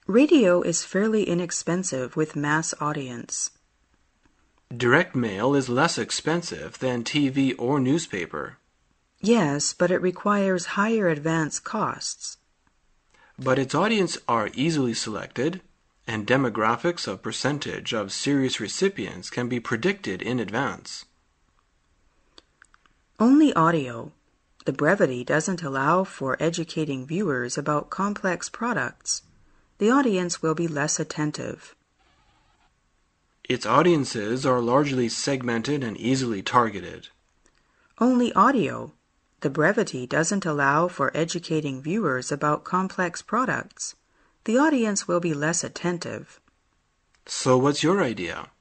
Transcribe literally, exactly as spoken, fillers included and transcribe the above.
Radio is fairly inexpensive with mass audience. Direct mail is less expensive than T V or newspaper. Yes, but it requires higher advance costs. But its audience are easily selected, and demographics of percentage of serious recipients can be predicted in advance. Only audio. The brevity doesn't allow for educating viewers about complex products. The audience will be less attentive. Its audiences are largely segmented and easily targeted. Only audio. The brevity doesn't allow for educating viewers about complex products. The audience will be less attentive. So what's your idea?